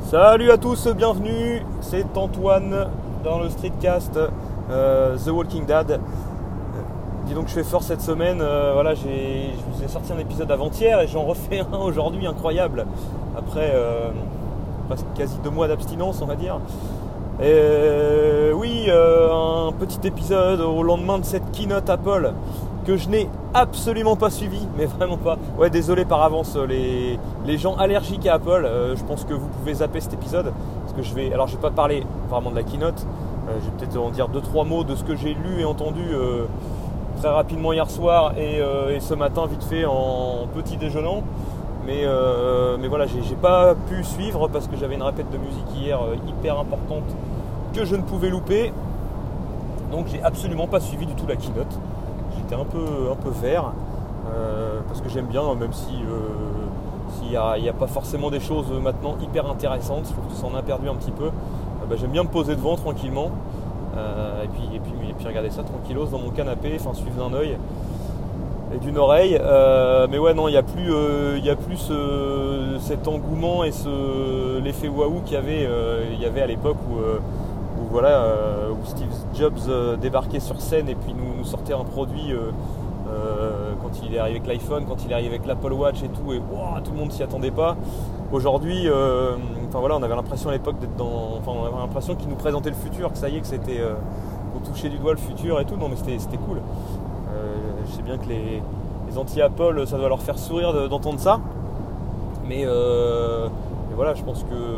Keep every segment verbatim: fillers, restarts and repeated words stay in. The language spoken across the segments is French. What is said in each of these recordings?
Salut à tous, bienvenue, c'est Antoine dans le Streetcast euh, The Walking Dead. Euh, dis donc je fais fort cette semaine, euh, voilà, j'ai, je vous ai sorti un épisode avant-hier et j'en refais un aujourd'hui incroyable. Après euh, quasi deux mois d'abstinence on va dire. Et euh, oui, euh, un petit épisode au lendemain de cette keynote Apple que je n'ai absolument pas suivi, mais vraiment pas. Ouais, désolé par avance les, les gens allergiques à Apple, euh, je pense que vous pouvez zapper cet épisode parce que je vais, alors je vais pas parler vraiment de la keynote, euh, je vais peut-être en dire deux trois mots de ce que j'ai lu et entendu euh, très rapidement hier soir et, euh, et ce matin vite fait en petit déjeunant. Mais, euh, mais voilà, j'ai, j'ai pas pu suivre parce que j'avais une répète de musique hier euh, hyper importante que je ne pouvais louper. Donc j'ai absolument pas suivi du tout la keynote. J'étais un peu, un peu vert euh, parce que j'aime bien, même si euh, s'il n'y a, a pas forcément des choses maintenant hyper intéressantes, je trouve que ça en a perdu un petit peu. Euh, bah, j'aime bien me poser devant tranquillement euh, et, puis, et, puis, et puis regarder ça tranquillos dans mon canapé, enfin suivre d'un œil et d'une oreille. Euh, mais ouais, non, il n'y a plus, euh, y a plus ce, cet engouement et ce, l'effet waouh qu'il y avait, euh, y avait à l'époque où. Euh, Où, voilà, euh, où Steve Jobs euh, débarquait sur scène et puis nous, nous sortait un produit euh, euh, quand il est arrivé avec l'iPhone, quand il est arrivé avec l'Apple Watch et tout, et wow, tout le monde s'y attendait pas. Aujourd'hui, euh, enfin voilà, on avait l'impression à l'époque d'être dans, enfin on avait l'impression qu'il nous présentait le futur, que ça y est, que c'était, euh, qu'on touchait du doigt le futur et tout. Non mais c'était, c'était cool. Euh, je sais bien que les, les anti-Apple, ça doit leur faire sourire de, d'entendre ça, mais, euh, mais voilà, je pense que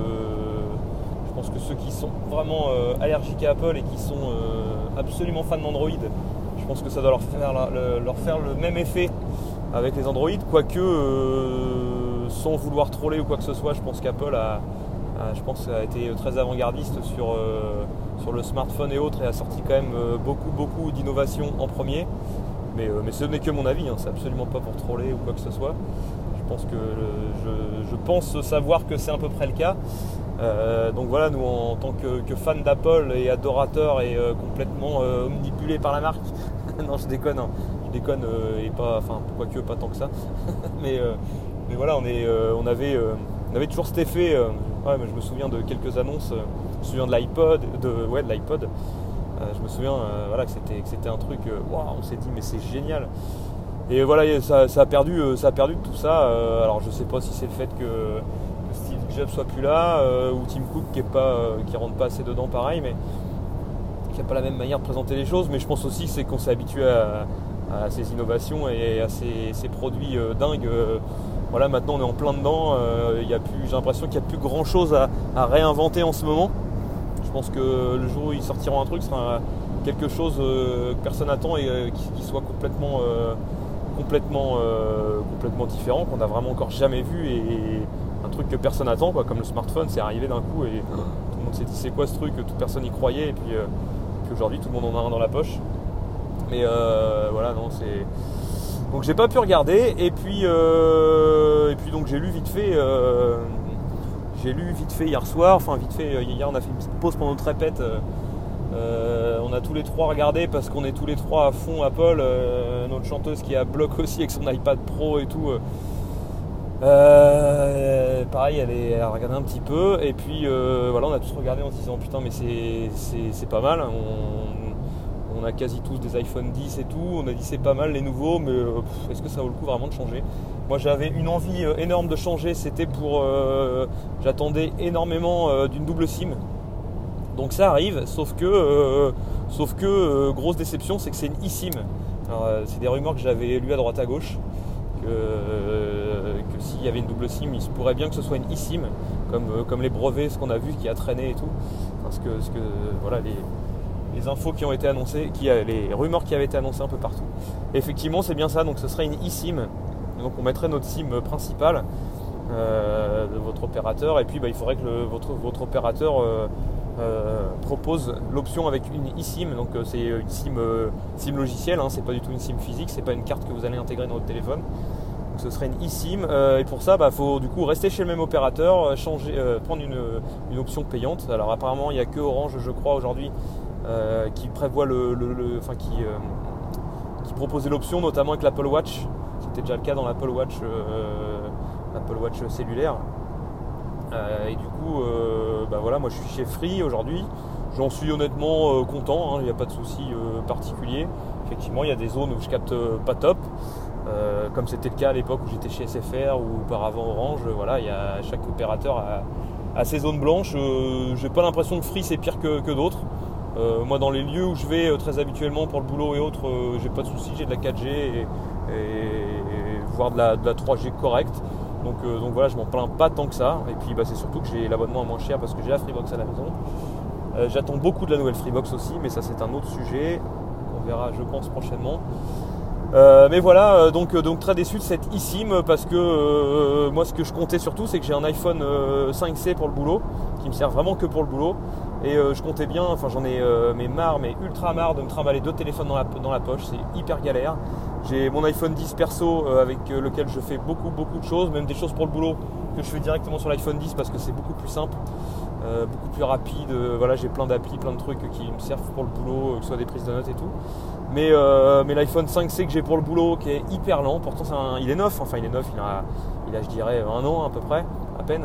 Je pense que ceux qui sont vraiment euh, allergiques à Apple et qui sont euh, absolument fans d'Android, je pense que ça doit leur faire, la, le, leur faire le même effet avec les Android, quoique euh, sans vouloir troller ou quoi que ce soit, je pense qu'Apple a, a, je pense, a été très avant-gardiste sur, euh, sur le smartphone et autres et a sorti quand même euh, beaucoup beaucoup d'innovations en premier. Mais, euh, mais ce n'est que mon avis, hein, c'est absolument pas pour troller ou quoi que ce soit. Je pense que je, je pense savoir que c'est à peu près le cas. Euh, donc voilà, nous en tant que, que fans d'Apple et adorateurs et euh, complètement euh, omnibulés par la marque, non je déconne, hein. je déconne euh, et pas, enfin quoique pas tant que ça, mais, euh, mais voilà, on, est, euh, on, avait, euh, on avait toujours cet effet, euh, ouais, mais je me souviens de quelques annonces, euh, je me souviens de l'iPod, de, ouais, de l'iPod, euh, je me souviens euh, voilà, que, c'était, que c'était un truc, euh, wow, on s'est dit mais c'est génial. Et voilà, ça, ça, a perdu, ça a perdu tout ça, euh, alors je sais pas si c'est le fait que Steve Jobs soit plus là euh, ou Tim Cook qui est pas, euh, qui rentre pas assez dedans pareil, mais qui n'a pas la même manière de présenter les choses. Mais je pense aussi que c'est qu'on s'est habitué à, à ces innovations et à ces, ces produits euh, dingues. Euh, voilà, maintenant on est en plein dedans. Euh, y a plus, j'ai l'impression qu'il n'y a plus grand chose à, à réinventer en ce moment. Je pense que le jour où ils sortiront un truc, ce sera quelque chose euh, que personne n'attend et euh, qui, qui soit complètement, euh, complètement, euh, complètement différent, qu'on n'a vraiment encore jamais vu et, et un truc que personne n'attend, quoi, comme le smartphone, c'est arrivé d'un coup et tout le monde s'est dit c'est quoi ce truc, toute personne y croyait et puis, euh, puis aujourd'hui tout le monde en a un dans la poche. Mais euh, voilà, non, c'est. Donc j'ai pas pu regarder et puis euh, et puis donc j'ai lu vite fait, euh, j'ai lu vite fait hier soir, enfin vite fait hier on a fait une petite pause pendant notre répète. Euh, euh, on a tous les trois regardé parce qu'on est tous les trois à fond Apple. Euh, notre chanteuse qui a bloc aussi avec son iPad Pro et tout. Euh, Euh, pareil, elle, est, elle a regardé un petit peu et puis euh, voilà, on a tous regardé en se disant putain mais c'est, c'est, c'est pas mal, on, on a quasi tous des iPhone dix et tout, on a dit c'est pas mal les nouveaux, mais euh, pff, est-ce que ça vaut le coup vraiment de changer? Moi j'avais une envie euh, énorme de changer, c'était pour euh, j'attendais énormément euh, d'une double SIM, donc ça arrive, sauf que euh, sauf que euh, grosse déception, c'est que c'est une eSIM. Alors, euh, c'est des rumeurs que j'avais lues à droite à gauche. Que, euh, que s'il y avait une double SIM, il se pourrait bien que ce soit une eSIM, comme, euh, comme les brevets, ce qu'on a vu qui a traîné et tout. Parce que, parce que voilà, les, les infos qui ont été annoncées, qui a, les rumeurs qui avaient été annoncées un peu partout. Et effectivement, c'est bien ça, donc ce serait une eSIM. Donc on mettrait notre SIM principale euh, de votre opérateur, et puis bah, il faudrait que le, votre, votre opérateur euh, euh, propose l'option avec une eSIM. Donc euh, c'est une SIM, euh, SIM logicielle, hein, c'est pas du tout une SIM physique, c'est pas une carte que vous allez intégrer dans votre téléphone. Donc ce serait une eSIM, euh, et pour ça, bah, faut du coup rester chez le même opérateur, changer, euh, prendre une, une option payante. Alors apparemment, il n'y a que Orange, je crois, aujourd'hui, euh, qui prévoit le, le, le enfin qui, euh, qui proposait l'option, notamment avec l'Apple Watch. C'était déjà le cas dans l'Apple Watch, euh, l'Apple Watch cellulaire. Euh, et du coup, euh, bah voilà, moi je suis chez Free aujourd'hui. J'en suis honnêtement euh, content, il hein, n'y a pas de souci euh, particulier. Effectivement, il y a des zones où je capte euh, pas top, euh, comme c'était le cas à l'époque où j'étais chez S F R ou auparavant Orange. Voilà, il y a, chaque opérateur a, a ses zones blanches. Euh, j'ai pas l'impression que Free c'est pire que, que d'autres. Euh, moi, dans les lieux où je vais euh, très habituellement pour le boulot et autres, euh, j'ai pas de souci, j'ai de la quatre G et, et, et voire de la, de la trois G correcte. Donc, euh, donc voilà, je m'en plains pas tant que ça. Et puis bah, c'est surtout que j'ai l'abonnement à moins cher parce que j'ai la Freebox à la maison. Euh, j'attends beaucoup de la nouvelle Freebox aussi, mais ça c'est un autre sujet qu'on verra je pense prochainement. Euh, mais voilà, euh, donc, euh, donc très déçu de cette eSIM parce que euh, moi ce que je comptais surtout c'est que j'ai un iPhone euh, cinq C pour le boulot qui me sert vraiment que pour le boulot et euh, je comptais bien, enfin j'en ai euh, mais marre, mais ultra marre de me trimballer deux téléphones dans la, dans la poche, c'est hyper galère. J'ai mon iPhone dix perso euh, avec euh, lequel je fais beaucoup beaucoup de choses, même des choses pour le boulot que je fais directement sur l'iPhone dix parce que c'est beaucoup plus simple. Euh, beaucoup plus rapide, euh, voilà, j'ai plein d'applis, plein de trucs qui me servent pour le boulot, euh, que ce soit des prises de notes et tout. Mais, euh, mais l'iPhone cinq C que j'ai pour le boulot, qui est hyper lent, pourtant c'est un, il est neuf, enfin il est neuf, il a, il a je dirais un an à peu près, à peine.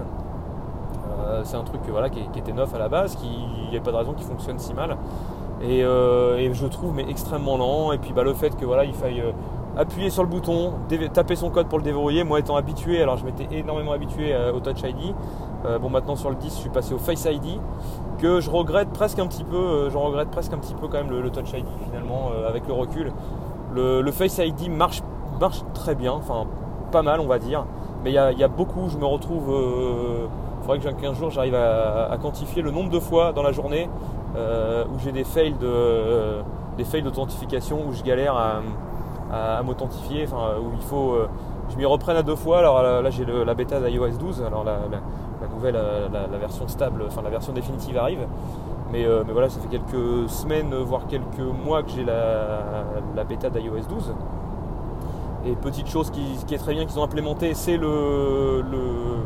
Euh, c'est un truc voilà, qui, qui était neuf à la base, qui, il n'y a pas de raison qu'il fonctionne si mal. Et, euh, et je trouve mais extrêmement lent, et puis bah, le fait que voilà, il faille euh, appuyer sur le bouton, dé- taper son code pour le déverrouiller, moi étant habitué, alors je m'étais énormément habitué euh, au Touch I D. Euh, bon maintenant sur le dix je suis passé au Face I D que je regrette presque un petit peu, euh, j'en regrette presque un petit peu quand même le, le Touch I D finalement euh, avec le recul. Le, le Face I D marche, marche très bien, enfin pas mal on va dire, mais il y a, y a beaucoup, je me retrouve, il euh, faudrait que qu'un jour j'arrive à, à quantifier le nombre de fois dans la journée euh, où j'ai des fails de, euh, des fails d'authentification, où je galère à, à, à m'authentifier, enfin où il faut, euh, je m'y reprenne à deux fois. Alors là, là j'ai le, la bêta d'iOS douze, alors la, la, la nouvelle, la, la version stable, enfin la version définitive arrive. Mais, euh, mais voilà, ça fait quelques semaines, voire quelques mois que j'ai la, la bêta d'iOS douze. Et petite chose qui, qui est très bien qu'ils ont implémenté, c'est le, le,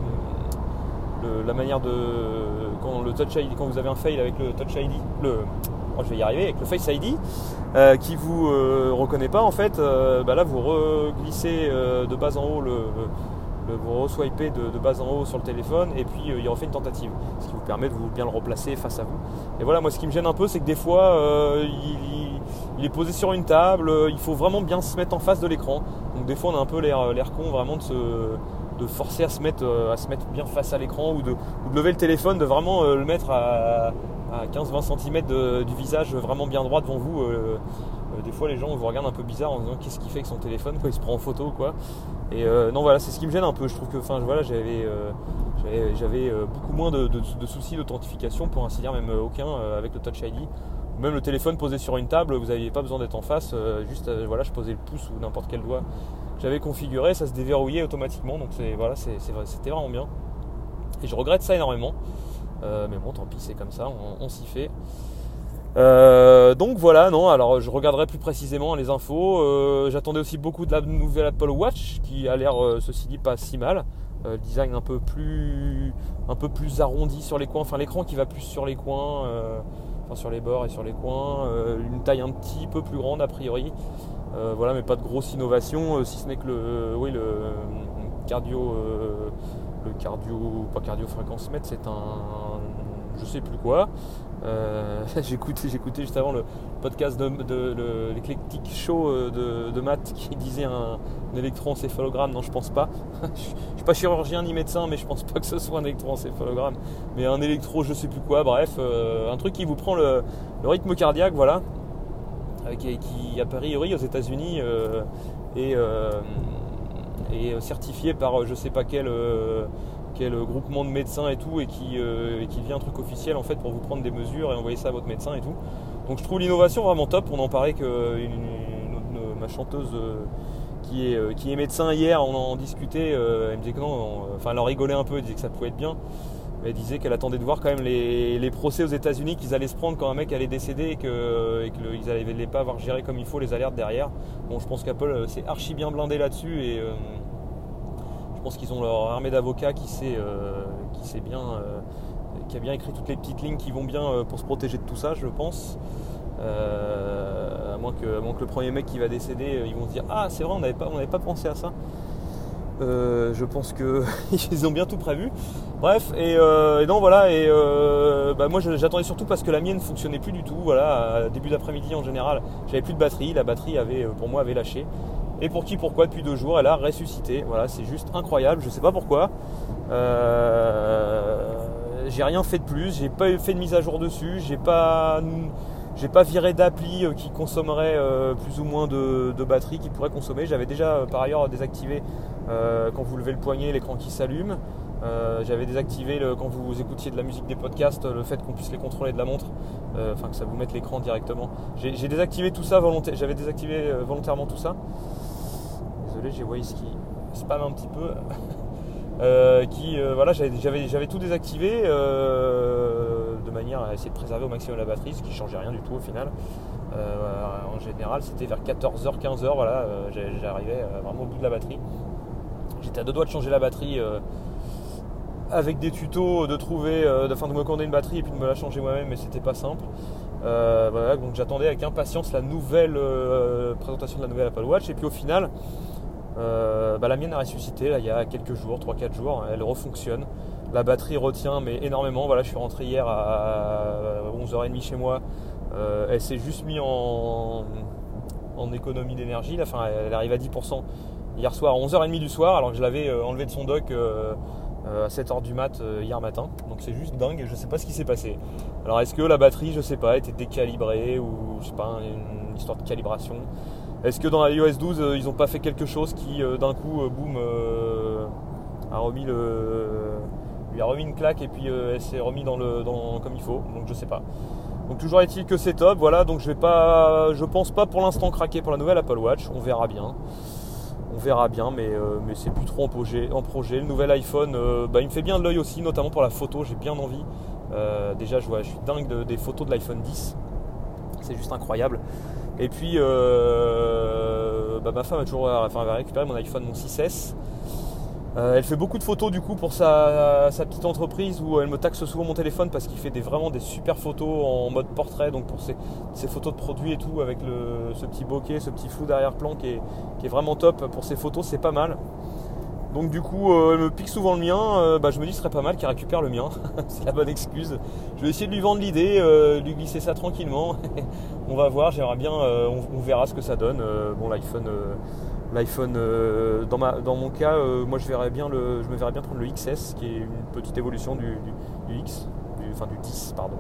le, la manière de quand le Touch I D, quand vous avez un fail avec le Touch I D, le, oh, je vais y arriver, avec le Face I D, euh, qui vous euh, reconnaît pas en fait. Euh, bah là, vous reglissez euh, de bas en haut le, le vous re-swipez de, de bas en haut sur le téléphone et puis euh, il refait une tentative, ce qui vous permet de vous bien le replacer face à vous. Et voilà, moi ce qui me gêne un peu, c'est que des fois euh, il, il est posé sur une table, euh, il faut vraiment bien se mettre en face de l'écran. Donc des fois on a un peu l'air, l'air con vraiment de se de forcer à se mettre euh, à se mettre bien face à l'écran ou de, ou de lever le téléphone, de vraiment euh, le mettre à, à quinze à vingt centimètres de, du visage vraiment bien droit devant vous. Euh, euh, des fois les gens vous regardent un peu bizarre en disant qu'est-ce qu'il fait avec son téléphone, quoi, il se prend en photo quoi. Et euh, non voilà, c'est ce qui me gêne un peu. Je trouve que enfin voilà, j'avais euh, j'avais, j'avais euh, beaucoup moins de, de, de soucis d'authentification, pour ainsi dire, même euh, aucun euh, avec le Touch I D. Même le téléphone posé sur une table, vous n'aviez pas besoin d'être en face, euh, juste euh, voilà, je posais le pouce ou n'importe quel doigt que j'avais configuré, ça se déverrouillait automatiquement, donc c'est, voilà, c'est, c'est, c'était vraiment bien. Et je regrette ça énormément, euh, mais bon tant pis, c'est comme ça, on, on s'y fait. Euh, donc voilà, non, alors je regarderai plus précisément les infos. Euh, j'attendais aussi beaucoup de la nouvelle Apple Watch qui a l'air, euh, ceci dit, pas si mal. Euh, le design un peu plus un peu plus arrondi sur les coins, enfin l'écran qui va plus sur les coins, euh, enfin sur les bords et sur les coins, euh, une taille un petit peu plus grande a priori. Euh, voilà, mais pas de grosse innovation, euh, si ce n'est que le, euh, oui, le euh, cardio, euh, le cardio, pas cardio fréquence mètre, c'est un, je sais plus quoi. Euh, j'écoutais, j'écoutais juste avant le podcast de, de, de l'Eclectic Show de, de Matt qui disait un, un électroencéphalogramme. Non, je pense pas. Je suis pas chirurgien ni médecin, mais je pense pas que ce soit un électroencéphalogramme, mais un électro, je sais plus quoi. Bref, euh, un truc qui vous prend le, le rythme cardiaque, voilà. Qui, qui a priori aux États-Unis euh, est, euh, est certifié par je sais pas quel, euh, quel groupement de médecins et tout, et qui, euh, et qui devient un truc officiel en fait pour vous prendre des mesures et envoyer ça à votre médecin et tout. Donc je trouve l'innovation vraiment top. On en parlait que une, une, une, ma chanteuse euh, qui, est, euh, qui est médecin hier, on en discutait, euh, elle me disait que non, on, enfin elle en rigolait un peu, elle disait que ça pouvait être bien. Elle disait qu'elle attendait de voir quand même les, les procès aux États-Unis qu'ils allaient se prendre quand un mec allait décéder et qu'ils et n'allaient pas avoir géré comme il faut les alertes derrière. Bon, je pense qu'Apple s'est archi bien blindé là-dessus et euh, je pense qu'ils ont leur armée d'avocats qui sait, euh, qui sait bien, euh, qui a bien écrit toutes les petites lignes qui vont bien euh, pour se protéger de tout ça, je pense. Euh, à moins que, à moins que le premier mec qui va décéder, ils vont se dire ah c'est vrai, on n'avait pas, on n'avait pas pensé à ça. Euh, je pense qu'ils ont bien tout prévu. Bref, et, euh, et donc voilà, et euh, bah moi j'attendais surtout parce que la mienne ne fonctionnait plus du tout. Voilà, début d'après-midi en général, j'avais plus de batterie, la batterie avait pour moi avait lâché. Et pour qui, pourquoi, depuis deux jours, elle a ressuscité. Voilà, c'est juste incroyable, je sais pas pourquoi. Euh, j'ai rien fait de plus, j'ai pas fait de mise à jour dessus, j'ai pas, j'ai pas viré d'appli qui consommerait euh, plus ou moins de, de batterie, qui pourrait consommer. J'avais déjà euh, par ailleurs désactivé euh, quand vous levez le poignet, l'écran qui s'allume. Euh, j'avais désactivé le, quand vous écoutiez de la musique des podcasts, le fait qu'on puisse les contrôler de la montre, euh, enfin que ça vous mette l'écran directement. J'ai, j'ai désactivé tout ça volontairement, j'avais désactivé euh, volontairement tout ça. Désolé, j'ai Waze qui spam un petit peu. euh, qui, euh, voilà, j'avais, j'avais, j'avais tout désactivé euh, de manière à essayer de préserver au maximum la batterie, ce qui ne changeait rien du tout au final. Euh, en général, c'était vers quatorze heures, quinze heures, voilà, euh, j'arrivais vraiment au bout de la batterie. J'étais à deux doigts de changer la batterie euh, avec des tutos, de trouver, euh, de, enfin, de me commander une batterie et puis de me la changer moi-même, mais c'était pas simple. Euh, voilà, donc j'attendais avec impatience la nouvelle euh, présentation de la nouvelle Apple Watch, et puis au final, euh, bah, la mienne a ressuscité là, il y a quelques jours, trois quatre jours, elle refonctionne. La batterie retient mais énormément. Voilà, je suis rentré hier à onze heures trente chez moi. Euh, elle s'est juste mise en, en économie d'énergie. Là. Enfin, elle arrive à dix pour cent hier soir, à onze heures trente du soir, alors que je l'avais enlevé de son dock euh, à sept heures du mat euh, hier matin. Donc c'est juste dingue, je sais pas ce qui s'est passé. Alors est-ce que la batterie, je sais pas, était décalibrée ou je sais pas, une histoire de calibration. Est-ce que dans la i O S douze, euh, ils ont pas fait quelque chose qui euh, d'un coup, euh, boum, euh, a remis le, lui a remis une claque et puis euh, elle s'est remis dans le, dans, comme il faut. Donc je sais pas. Donc toujours est-il que c'est top. Voilà, donc je vais pas, je pense pas pour l'instant craquer pour la nouvelle Apple Watch. On verra bien. On verra bien, mais, euh, mais c'est plus trop en projet. En projet. Le nouvel iPhone, euh, bah, il me fait bien de l'œil aussi, notamment pour la photo. J'ai bien envie. Euh, déjà, je, vois, je suis dingue de, des photos de l'iPhone dix. C'est juste incroyable. Et puis, euh, bah, ma femme a toujours enfin, elle a récupéré mon iPhone, mon six S. Euh, elle fait beaucoup de photos du coup pour sa, sa petite entreprise où elle me taxe souvent mon téléphone parce qu'il fait des, vraiment des super photos en mode portrait, donc pour ses, ses photos de produits et tout, avec le, ce petit bokeh, ce petit flou d'arrière-plan qui est, qui est vraiment top pour ses photos, c'est pas mal. Donc du coup euh, elle me pique souvent le mien, euh, bah, je me dis ce serait pas mal qu'elle récupère le mien, c'est la bonne excuse. Je vais essayer de lui vendre l'idée, euh, lui glisser ça tranquillement. On va voir, j'aimerais bien, euh, on, on verra ce que ça donne. Euh, bon l'iPhone, euh, l'iPhone euh, dans, ma, dans mon cas, euh, moi je verrais bien le, je me verrais bien prendre le X S qui est une petite évolution du, du, du X, du, enfin du dix pardon.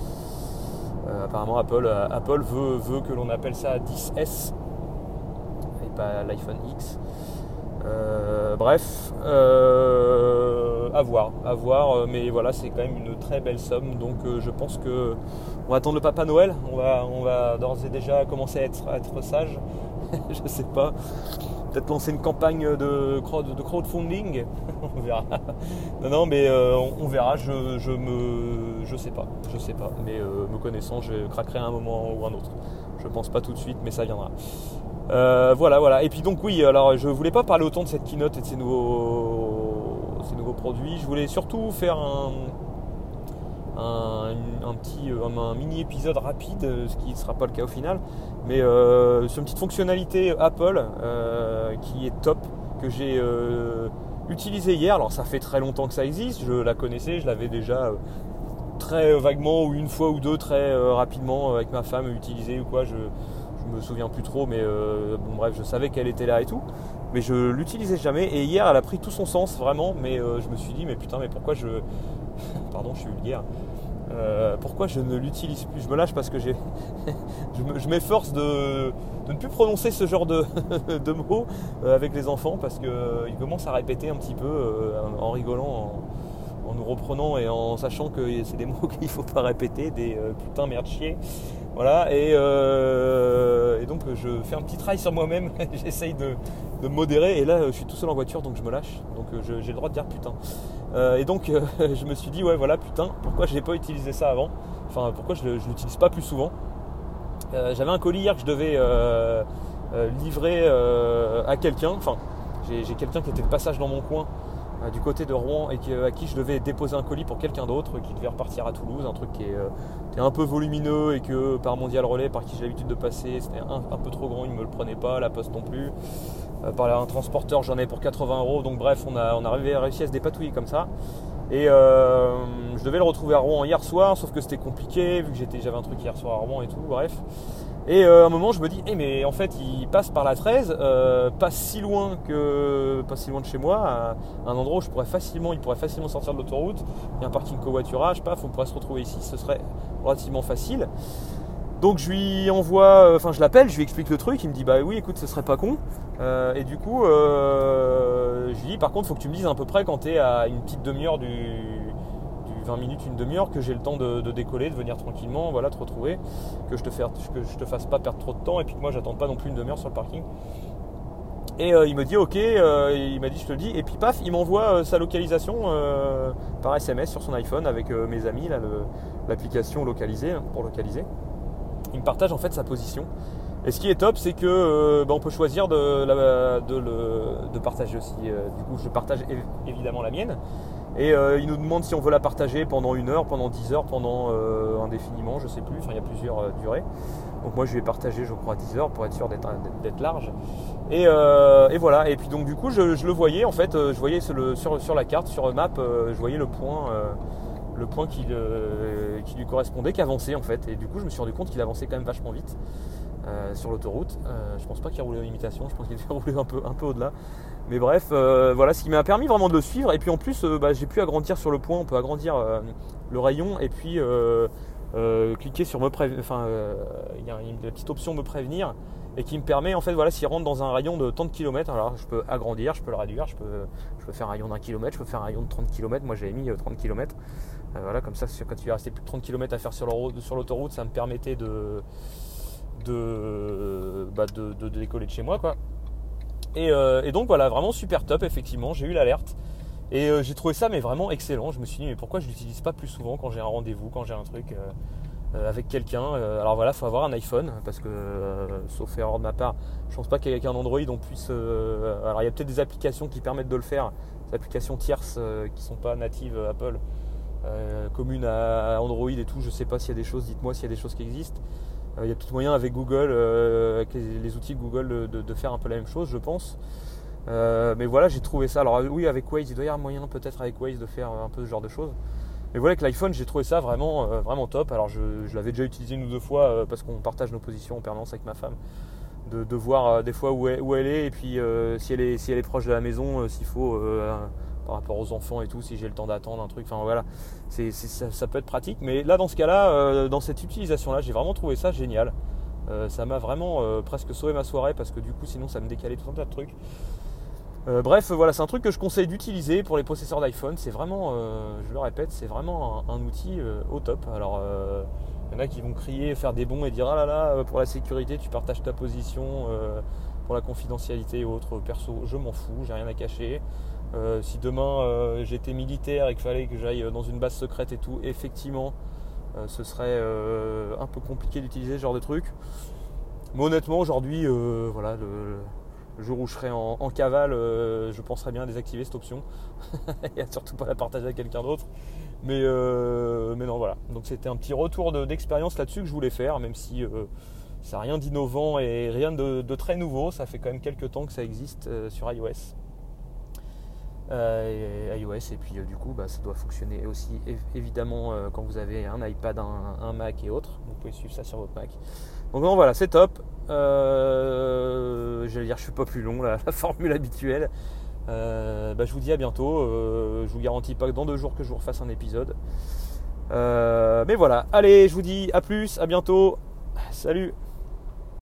Euh, apparemment Apple, euh, Apple veut, veut que l'on appelle ça dix S et pas l'iPhone X. Euh, bref, euh, à voir, à voir, mais voilà, c'est quand même une très belle somme, donc euh, je pense que on va attendre le Papa Noël, on va, on va d'ores et déjà commencer à être, à être sage, je sais pas, peut-être lancer une campagne de, crowd, de crowdfunding, on verra. Non, non, mais euh, on, on verra, je, je me, je sais pas, je sais pas, mais euh, me connaissant, je craquerai à un moment ou un autre. Je pense pas tout de suite, mais ça viendra. Euh, voilà, voilà. Et puis donc oui, alors je voulais pas parler autant de cette keynote et de ces nouveaux, ces nouveaux produits. Je voulais surtout faire un, un, un petit, un, un mini épisode rapide, ce qui ne sera pas le cas au final. Mais euh, sur une petite fonctionnalité Apple euh, qui est top, que j'ai euh, utilisée hier. Alors ça fait très longtemps que ça existe. Je la connaissais, je l'avais déjà euh, très vaguement ou une fois ou deux très euh, rapidement avec ma femme utilisée ou quoi. Je, Je me souviens plus trop, mais euh, bon bref, je savais qu'elle était là et tout, mais je l'utilisais jamais. Et hier, elle a pris tout son sens vraiment. Mais euh, je me suis dit, mais putain, mais pourquoi je, pardon, je suis vulgaire. Euh, pourquoi je ne l'utilise plus? Je me lâche parce que j'ai, je, me, je m'efforce de, de ne plus prononcer ce genre de, de mots euh, avec les enfants parce que euh, ils commencent à répéter un petit peu euh, en rigolant. En, en nous reprenant et en sachant que c'est des mots qu'il ne faut pas répéter, des euh, putain merde chier. Voilà, et, euh, et donc je fais un petit travail sur moi-même, j'essaye de, de me modérer, et là je suis tout seul en voiture donc je me lâche, donc je, j'ai le droit de dire putain. Euh, et donc euh, je me suis dit ouais voilà putain, pourquoi j'ai pas utilisé ça avant, enfin pourquoi je, je l'utilise pas plus souvent. Euh, j'avais un colis hier que je devais euh, euh, livrer euh, à quelqu'un, enfin j'ai, j'ai quelqu'un qui était de passage dans mon coin, du côté de Rouen et qui, à qui je devais déposer un colis pour quelqu'un d'autre qui devait repartir à Toulouse, un truc qui est, euh, qui est un peu volumineux et que par Mondial Relais, par qui j'ai l'habitude de passer, c'était un, un peu trop grand, il ne me le prenait pas, la poste non plus. euh, par un transporteur, j'en ai pour quatre-vingts euros. Donc bref, on a, on a réussi à se dépatouiller comme ça. Et euh, je devais le retrouver à Rouen hier soir, sauf que c'était compliqué vu que j'étais, j'avais un truc hier soir à Rouen et tout, bref. Et euh, à un moment je me dis, hey, mais en fait il passe par la treize, euh, pas si loin que pas si loin de chez moi, à un endroit où je pourrais facilement, il pourrait facilement sortir de l'autoroute. Il y a un parking covoiturage, paf, on pourrait se retrouver ici, ce serait relativement facile. Donc je lui envoie, enfin je l'appelle, je lui explique le truc, il me dit bah oui écoute ce serait pas con. Euh, et du coup euh, je lui dis par contre faut que tu me dises à peu près quand tu es à une petite demi-heure du, du vingt minutes, une demi-heure, que j'ai le temps de, de décoller, de venir tranquillement, voilà, te retrouver, que je te, faire, que je te fasse pas perdre trop de temps et puis que moi j'attende pas non plus une demi-heure sur le parking. Et euh, il me dit ok, euh, il m'a dit je te le dis, et puis paf, il m'envoie euh, sa localisation euh, par S M S sur son iPhone avec euh, mes amis, là, le, l'application localisée, hein, pour localiser. Il me partage en fait sa position. Et ce qui est top, c'est que euh, bah, on peut choisir de, la, de, le, de partager aussi. Euh, du coup, je partage évidemment la mienne. Et euh, il nous demande si on veut la partager pendant une heure, pendant dix heures, pendant euh, indéfiniment, je sais plus. Enfin, il y a plusieurs euh, durées. Donc moi, je vais partager, je crois, dix heures pour être sûr d'être, d'être large. Et, euh, et voilà. Et puis donc du coup, je, je le voyais en fait. Je voyais sur, le, sur, sur la carte, sur Map, euh, je voyais le point. Euh, le point qui, euh, qui lui correspondait, qui avançait en fait. Et du coup, je me suis rendu compte qu'il avançait quand même vachement vite euh, sur l'autoroute. Euh, je pense pas qu'il roulait en imitation, je pense qu'il devait rouler un peu, un peu au-delà. Mais bref, euh, voilà, ce qui m'a permis vraiment de le suivre. Et puis en plus, euh, bah, j'ai pu agrandir sur le point. On peut agrandir euh, le rayon et puis euh, euh, cliquer sur me prévenir. Enfin, il euh, y a une petite option me prévenir et qui me permet en fait, voilà, s'il rentre dans un rayon de tant de kilomètres, alors je peux agrandir, je peux le réduire, je peux, je peux faire un rayon d'un kilomètre, je peux faire un rayon de trente kilomètres. Moi, j'avais mis trente kilomètres. Euh, voilà, comme ça, quand il restait plus de trente kilomètres à faire sur, le, sur l'autoroute, ça me permettait de, de, bah de, de, de décoller de chez moi, quoi. Et, euh, et donc voilà, vraiment super top, effectivement, j'ai eu l'alerte. Et euh, j'ai trouvé ça mais vraiment excellent. Je me suis dit mais pourquoi je l'utilise pas plus souvent quand j'ai un rendez-vous, quand j'ai un truc euh, euh, avec quelqu'un. Euh, alors voilà, il faut avoir un iPhone parce que, euh, sauf erreur de ma part, je pense pas qu'avec un Android on puisse... Euh, alors il y a peut-être des applications qui permettent de le faire, des applications tierces euh, qui sont pas natives Apple. Euh, commune à Android et tout, je sais pas s'il y a des choses, dites-moi s'il y a des choses qui existent. Euh, il y a peut-être moyen avec Google, euh, avec les, les outils de Google de, de, de faire un peu la même chose, je pense. Euh, mais voilà, j'ai trouvé ça. Alors oui, avec Waze, il doit y avoir moyen peut-être avec Waze de faire un peu ce genre de choses. Mais voilà, avec l'iPhone, j'ai trouvé ça vraiment, euh, vraiment top. Alors je, je l'avais déjà utilisé une ou deux fois euh, parce qu'on partage nos positions en permanence avec ma femme. De, de voir euh, des fois où elle, où elle est et puis euh, si, elle est, si elle est proche de la maison, euh, s'il faut... Euh, par rapport aux enfants et tout, si j'ai le temps d'attendre un truc, enfin voilà, c'est, c'est, ça, ça peut être pratique. Mais là, dans ce cas-là, euh, dans cette utilisation-là, j'ai vraiment trouvé ça génial. Euh, ça m'a vraiment euh, presque sauvé ma soirée parce que du coup, sinon, ça me décalait tout un tas de trucs. Euh, bref, voilà, c'est un truc que je conseille d'utiliser pour les possesseurs d'iPhone. C'est vraiment, euh, je le répète, c'est vraiment un, un outil euh, au top. Alors, euh, il y en a qui vont crier, faire des bons et dire ah là là, pour la sécurité, tu partages ta position, euh, pour la confidentialité et autres. Perso, je m'en fous, j'ai rien à cacher. Euh, si demain euh, j'étais militaire et qu'il fallait que j'aille dans une base secrète et tout, effectivement, euh, ce serait euh, un peu compliqué d'utiliser ce genre de truc. Mais honnêtement, aujourd'hui, euh, voilà, le, le jour où je serai en, en cavale, euh, je penserais bien à désactiver cette option et à surtout pas la partager avec quelqu'un d'autre. Mais, euh, mais non, voilà. Donc c'était un petit retour de, d'expérience là-dessus que je voulais faire, même si euh, ça n'a rien d'innovant et rien de, de très nouveau. Ça fait quand même quelques temps que ça existe euh, sur iOS. Euh, et iOS et puis euh, du coup bah, ça doit fonctionner aussi év- évidemment euh, quand vous avez un iPad, un, un Mac et autres, vous pouvez suivre ça sur votre Mac. Donc non, voilà, c'est top. Euh, j'allais dire je suis pas plus long, la, la formule habituelle. Euh, bah, je vous dis à bientôt. Euh, je vous garantis pas que dans deux jours que je vous refasse un épisode. Euh, mais voilà, allez, je vous dis à plus, à bientôt. Salut.